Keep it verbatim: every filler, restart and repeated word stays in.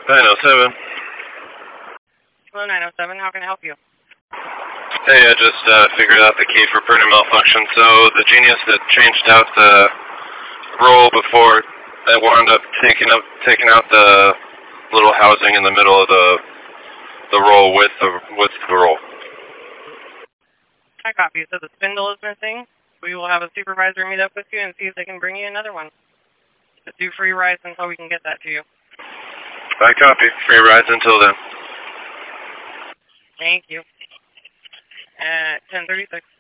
nine oh seven. Hello, nine oh seven. How can I help you? Hey, I just uh, figured out the key for printer malfunction. So the Genius had changed out the roll before it wound up taking up taking out the little housing in the middle of the the roll with the with the roll. I copy. So the spindle is missing. We will have a supervisor meet up with you and see if they can bring you another one. Just do free rides until we can get that to you. I copy. Free rides until then. Thank you. At ten thirty-six.